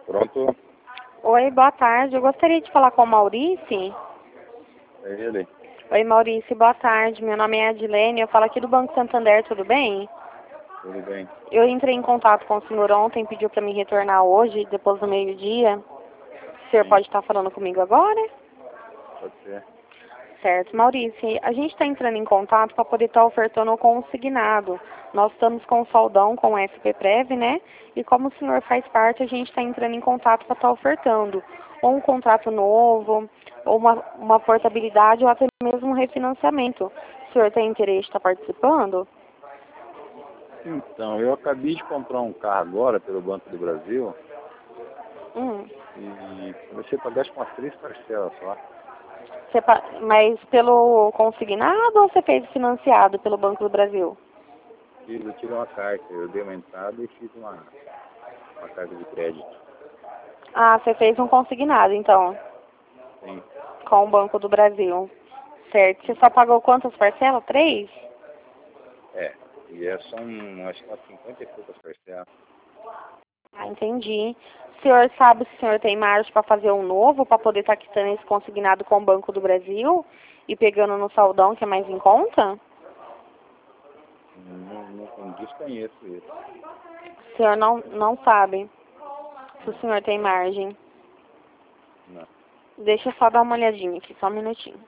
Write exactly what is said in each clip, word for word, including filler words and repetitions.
Pronto? Oi, boa tarde. Eu gostaria de falar com o Maurício. É ele. Oi, Maurício, boa tarde. Meu nome é Adilene, eu falo aqui do Banco Santander, tudo bem? Tudo bem. Eu entrei em contato com o senhor ontem, pediu para me retornar hoje, depois do meio-dia. O senhor Sim. pode estar falando comigo agora? Pode ser. Certo. Maurício, a gente está entrando em contato para poder estar ofertando o consignado. Nós estamos com o saldão com o S P Prev, né? E como o senhor faz parte, a gente está entrando em contato para estar ofertando ou um contrato novo, ou uma, uma portabilidade, ou até mesmo um refinanciamento. O senhor tem interesse de estar participando? Então, eu acabei de comprar um carro agora pelo Banco do Brasil Hum. e comecei a pagar acho que umas três parcelas só. Você pa- Mas pelo consignado ou você fez financiado pelo Banco do Brasil? Fiz, eu tirei uma carta, eu dei uma entrada e fiz uma, uma carta de crédito. Ah, você fez um consignado, então, Sim. com o Banco do Brasil. Certo. Você só pagou quantas parcelas? Três? É. E é só um, acho que umas cinquenta e poucas parcelas. Ah, entendi. O senhor sabe se o senhor tem margem para fazer um novo, para poder estar quitando esse consignado com o Banco do Brasil e pegando no saldão, que é mais em conta? Não, não, não desconheço isso. O senhor não, não sabe se o senhor tem margem. Não. Deixa eu só dar uma olhadinha aqui, só um minutinho.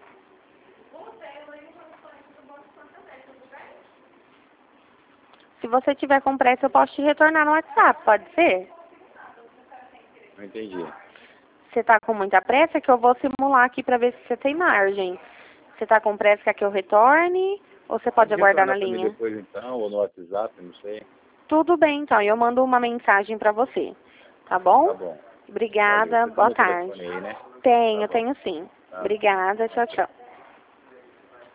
Se você tiver com pressa, eu posso te retornar no WhatsApp, pode ser? Não entendi. Você tá com muita pressa que eu vou simular aqui para ver se você tem margem. Você tá com pressa que eu retorne ou você pode aguardar na retornar para mim linha? depois então, ou no WhatsApp, não sei. Tudo bem, então. Eu mando uma mensagem para você. Tá bom? Tá bom. Valeu. Obrigada. Você tem Boa meu telefone tarde. aí, né? Tenho, Tá bom. tenho sim. Tá. Obrigada. Tchau, tchau.